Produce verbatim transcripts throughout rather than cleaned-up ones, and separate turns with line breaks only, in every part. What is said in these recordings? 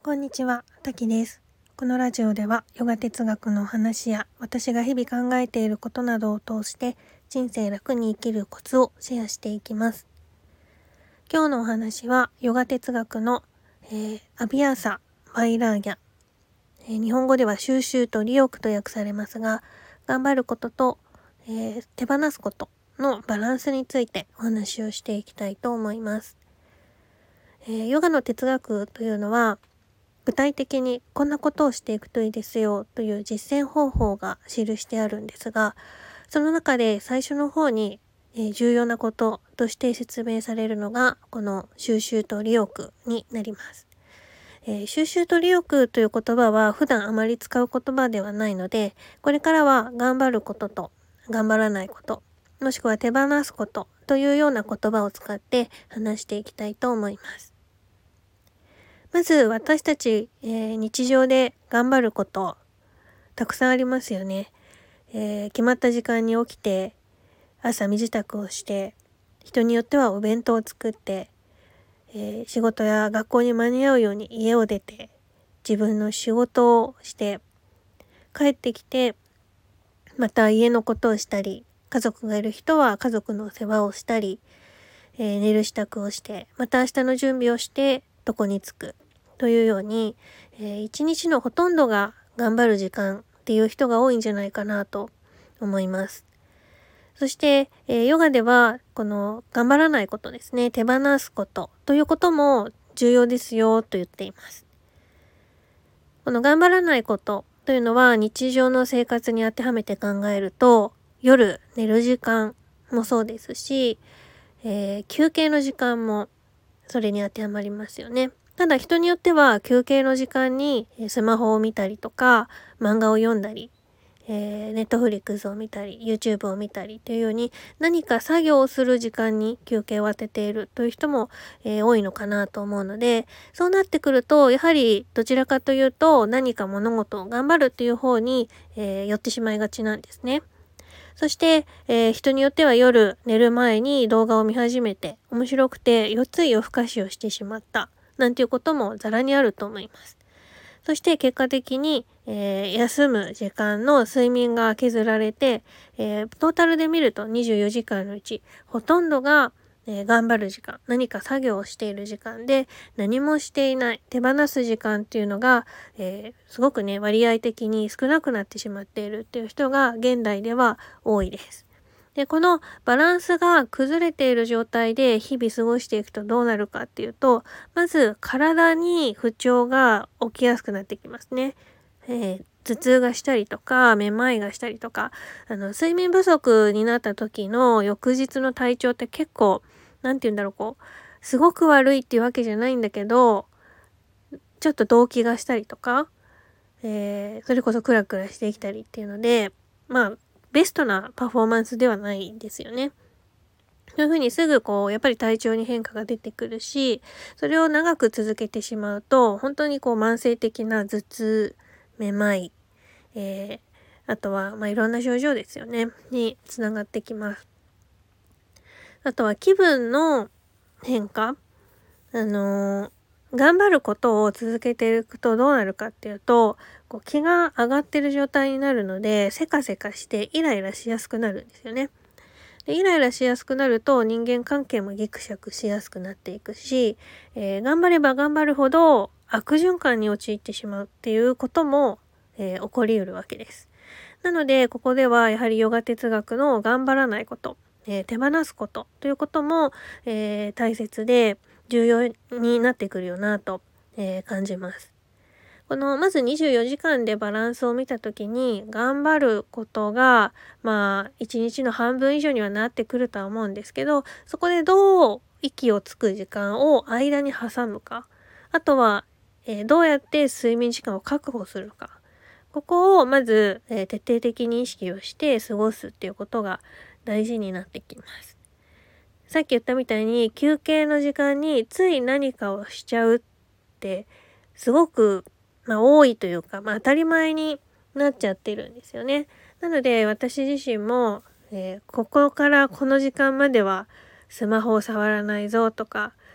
こんにちは、たきです。このラジオではヨガ哲学の話や私が日々考えていることなどを通して人生楽に生きるコツをシェアしていきます。今日のお話はヨガ哲学の、えー、アビアーサ・バイラーギャ、えー、日本語では収集と利欲と訳されますが、頑張ることと、えー、手放すことのバランスについてお話をしていきたいと思います。えー、ヨガの哲学というのは具体的にこんなことをしていくといいですよという実践方法が記してあるんですが、その中で最初の方に、えー、重要なこととして説明されるのがこの収集と利欲になります。えー、収集と利欲という言葉は普段あまり使う言葉ではないので、これからは頑張ることと頑張らないこと、もしくは手放すことというような言葉を使って話していきたいと思います。まず私たち、えー、日常で頑張ることたくさんありますよね、えー、決まった時間に起きて朝身支度をして人によってはお弁当を作って、えー、仕事や学校に間に合うように家を出て自分の仕事をして帰ってきてまた家のことをしたり家族がいる人は家族の世話をしたり、えー、寝る支度をしてまた明日の準備をして床に着くというように、えー、一日のほとんどが頑張る時間っていう人が多いんじゃないかなと思います。そして、えー、ヨガではこの頑張らないことですね、手放すことということも重要ですよと言っています。この頑張らないことというのは日常の生活に当てはめて考えると、夜寝る時間もそうですし、えー、休憩の時間もそれに当てはまりますよね。ただ人によっては休憩の時間にスマホを見たりとか漫画を読んだり、えー、ネットフリックスを見たり YouTube を見たりというように何か作業をする時間に休憩を当てているという人も、えー、多いのかなと思うので、そうなってくるとやはりどちらかというと何か物事を頑張るという方に、えー、寄ってしまいがちなんですね。そして、えー、人によっては夜寝る前に動画を見始めて面白くてよつい夜更かしをしてしまったなんていうこともざらにあると思います。そして結果的に、えー、休む時間の睡眠が削られて、えー、トータルで見るとにじゅうよじかんのうちほとんどがえー、頑張る時間、何か作業をしている時間で何もしていない、手放す時間っていうのが、えー、すごくね割合的に少なくなってしまっているっていう人が現代では多いです。で、このバランスが崩れている状態で日々過ごしていくとどうなるかっていうと、まず体に不調が起きやすくなってきますね。えー頭痛がしたりとか、めまいがしたりとか、あの、睡眠不足になった時の翌日の体調って結構、なんて言うんだろう、こう、すごく悪いっていうわけじゃないんだけど、ちょっと動悸がしたりとか、えー、それこそクラクラしてきたりっていうので、まあ、ベストなパフォーマンスではないんですよね。そういうふうにすぐこう、やっぱり体調に変化が出てくるし、それを長く続けてしまうと、本当にこう、慢性的な頭痛、めまい、えー、あとは、まあ、いろんな症状ですよね、につながってきます。あとは気分の変化。あのー、頑張ることを続けていくとどうなるかっていうと、こう気が上がってる状態になるので、せかせかしてイライラしやすくなるんですよね。でイライラしやすくなると人間関係もギクシャクしやすくなっていくし、えー、頑張れば頑張るほど悪循環に陥ってしまうっていうことも、えー、起こりうるわけです。なのでここではやはりヨガ哲学の頑張らないこと、えー、手放すことということも、えー、大切で重要になってくるよなと、えー、感じます。このまずにじゅうよじかんでバランスを見た時に頑張ることがまあいちにちの半分以上にはなってくるとは思うんですけど、そこでどう息をつく時間を間に挟むか、あとは、えー、どうやって睡眠時間を確保するか、ここをまず、えー、徹底的に意識をして過ごすっていうことが大事になってきます。さっき言ったみたいに休憩の時間につい何かをしちゃうってすごくまあ多いというか、まあ当たり前になっちゃってるんですよね。なので私自身も、えー、ここからこの時間まではスマホを触らないぞとか、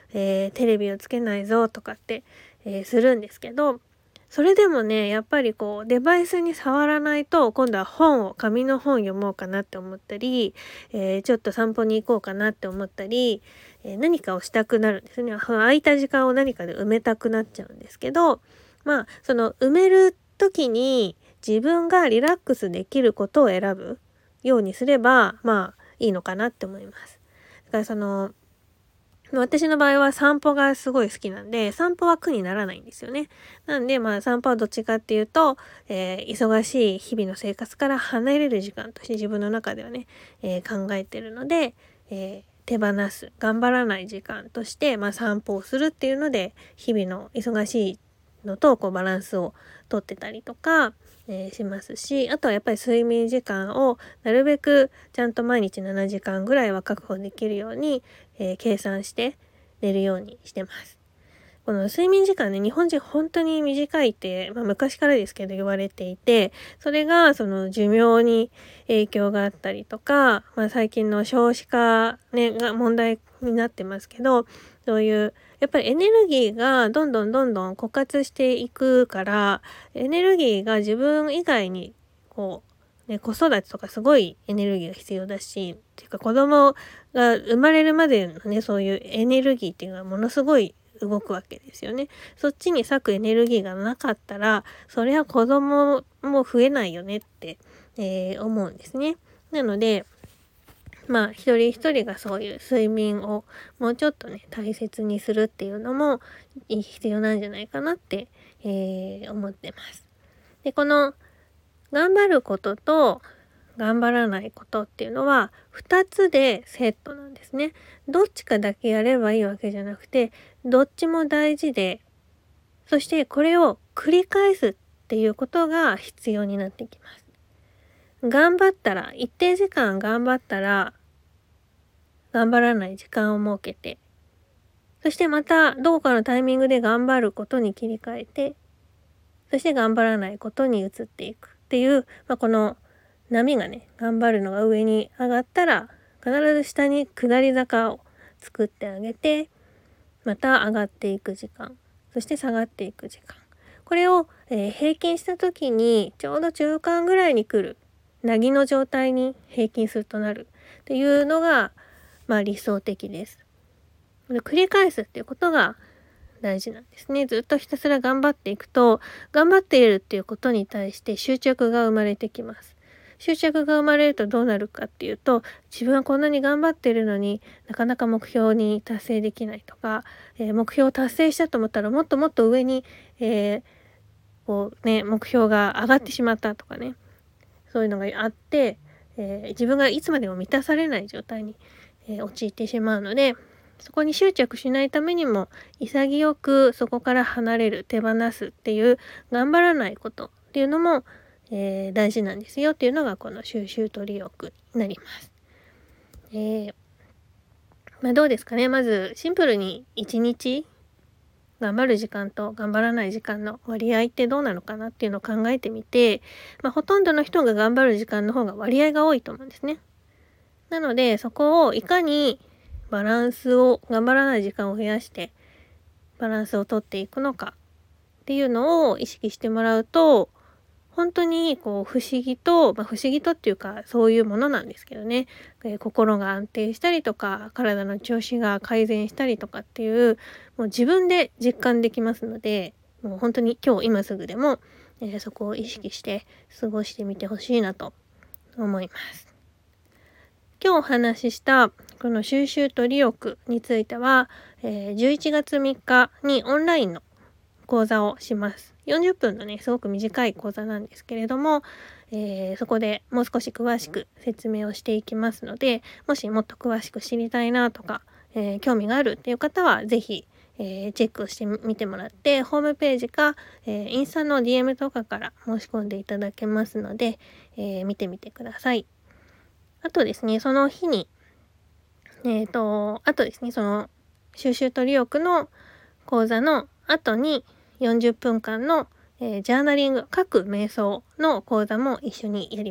えー、テレビをつけないぞとかって、えー、するんですけど、それでもねやっぱりこうデバイスに触らないと今度は本を紙の本読もうかなって思ったり、えー、ちょっと散歩に行こうかなって思ったり、えー、何かをしたくなるんですね。空いた時間を何かで埋めたくなっちゃうんですけど、まあその埋める時に自分がリラックスできることを選ぶようにすればまあいいのかなって思います。だからその私の場合は散歩がすごい好きなんで、散歩は苦にならないんですよね。なんでまあ散歩はどっちかっていうと、えー、忙しい日々の生活から離れる時間として自分の中ではね、えー、考えてるので、えー、手放す、頑張らない時間として、まあ、散歩をするっていうので、日々の忙しいのとこうバランスをとってたりとか、えー、しますし、あとはやっぱり睡眠時間をなるべくちゃんと毎日しちじかんぐらいは確保できるように、えー、計算して寝るようにしてます。この睡眠時間ね、日本人本当に短いって、まあ、昔からですけど言われていて、それがその寿命に影響があったりとか、まあ、最近の少子化、ね、が問題になってますけど、そういうやっぱりエネルギーがどんどんどんどん枯渇していくから、エネルギーが自分以外にこう、ね、子育てとかすごいエネルギーが必要だし、っていうか子供が生まれるまでのね、そういうエネルギーっていうのはものすごい動くわけですよね。そっちに割くエネルギーがなかったら、それは子供も増えないよねって、えー、思うんですね。なので、まあ一人一人がそういう睡眠をもうちょっとね大切にするっていうのも必要なんじゃないかなって、えー、思ってます。で、この頑張ることと頑張らないことっていうのはふたつでセットなんですね。どっちかだけやればいいわけじゃなくて、どっちも大事で、そしてこれを繰り返すっていうことが必要になってきます。頑張ったら、一定時間頑張ったら、頑張らない時間を設けて、そしてまたどこかのタイミングで頑張ることに切り替えて、そして頑張らないことに移っていくっていう、まあ、この波がね、頑張るのが上に上がったら、必ず下に下り坂を作ってあげて、また上がっていく時間、そして下がっていく時間。これを、えー、平均した時にちょうど中間ぐらいに来る、なぎの状態に平均するとなるっていうのが、まあ理想的です。繰り返すっていうことが大事なんですね。ずっとひたすら頑張っていくと、頑張っているっていうことに対して執着が生まれてきます。執着が生まれるとどうなるかっていうと、自分はこんなに頑張っているのになかなか目標に達成できないとか、えー、目標を達成したと思ったらもっともっと上に、えー、こうね、目標が上がってしまったとかね、そういうのがあって、えー、自分がいつまでも満たされない状態に、えー、陥ってしまうので、そこに執着しないためにも潔くそこから離れる、手放すっていう頑張らないことっていうのも、えー、大事なんですよっていうのがこの収集と利欲になります。えーまあ、どうですかね。まずシンプルにいちにち頑張る時間と頑張らない時間の割合ってどうなのかなっていうのを考えてみて、まあ、ほとんどの人が頑張る時間の方が割合が多いと思うんですね。なのでそこをいかにバランスを、頑張らない時間を増やしてバランスをとっていくのかっていうのを意識してもらうと、本当にこう不思議と、まあ、不思議とっていうかそういうものなんですけどね、えー、心が安定したりとか体の調子が改善したりとかっていう、もう自分で実感できますので、もう本当に今日今すぐでも、えー、そこを意識して過ごしてみてほしいなと思います。今日お話ししたこの収集と利欲については、えー、じゅういちがつみっかにオンラインの講座をします。よんじゅっぷんのね、すごく短い講座なんですけれども、えー、そこでもう少し詳しく説明をしていきますので、もしもっと詳しく知りたいなとか、えー、興味があるっていう方は、ぜひ、えー、チェックをしてみてもらって、ホームページか、えー、インスタの ディーエム とかから申し込んでいただけますので、えー、見てみてください。あとですね、その日に、えっと、あとですね、その収集と利欲の講座の後によんじゅっぷんかんの、えー、ジャーナリング、書く瞑想の講座も一緒にやります。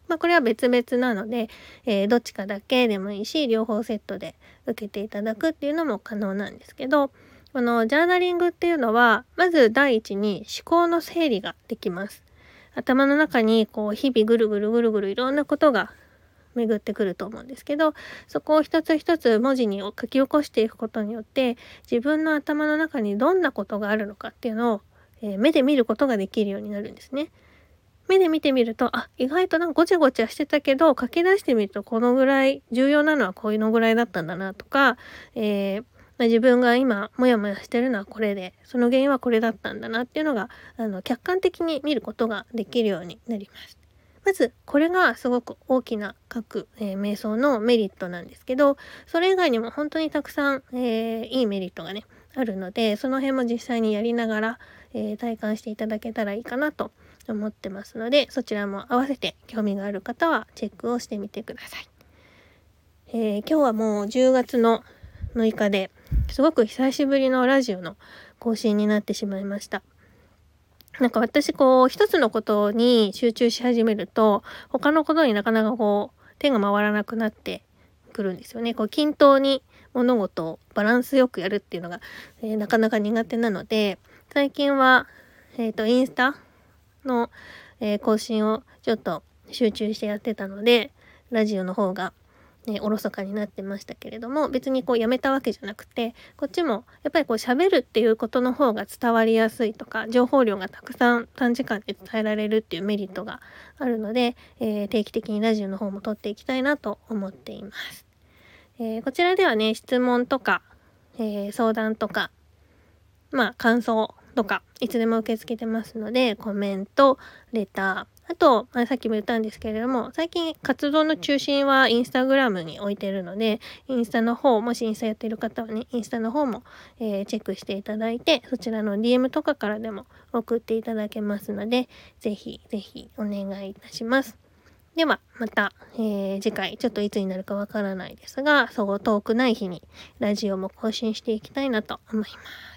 まあ、これは別々なので、えーどっちかだけでもいいし、両方セットで受けていただくっていうのも可能なんですけど、このジャーナリングっていうのは、まず第一に思考の整理ができます。頭の中にこう日々ぐるぐるぐるぐるいろんなことが巡ってくると思うんですけど、そこを一つ一つ文字に書き起こしていくことによって、自分の頭の中にどんなことがあるのかっていうのを、えー目で見ることができるようになるんですね。目で見てみると、あ、意外となんかごちゃごちゃしてたけど、書き出してみるとこのぐらい、重要なのはこういうのぐらいだったんだなとか、えーまあ、自分が今モヤモヤしてるのはこれで、その原因はこれだったんだなっていうのが、あの客観的に見ることができるようになります。まずこれがすごく大きな各、えー瞑想のメリットなんですけど、それ以外にも本当にたくさん、えーいいメリットがねあるので、その辺も実際にやりながら、えー体感していただけたらいいかなと思ってますので、そちらも合わせて興味がある方はチェックをしてみてください。えー今日はもうじゅうがつのむいかですごく久しぶりのラジオの更新になってしまいました。なんか私こう一つのことに集中し始めると、他のことになかなかこう手が回らなくなってくるんですよね。こう均等に物事をバランスよくやるっていうのが、えーなかなか苦手なので、最近はえっとインスタの、えー更新をちょっと集中してやってたので、ラジオの方がね、おろそかになってましたけれども、別にこうやめたわけじゃなくて、こっちもやっぱりこう喋るっていうことの方が伝わりやすいとか、情報量がたくさん短時間で伝えられるっていうメリットがあるので、えー定期的にラジオの方も撮っていきたいなと思っています。えーこちらではね、質問とか、えー相談とか、まあ感想とかいつでも受け付けてますので、コメント、レター、あと、まあ、さっきも言ったんですけれども、最近活動の中心はインスタグラムに置いてるので、インスタの方、もしインスタやってる方はね、インスタの方も、えーチェックしていただいて、そちらの ディーエム とかからでも送っていただけますので、ぜひぜひお願いいたします。ではまた、えー次回ちょっといつになるかわからないですが、そう遠くない日にラジオも更新していきたいなと思います。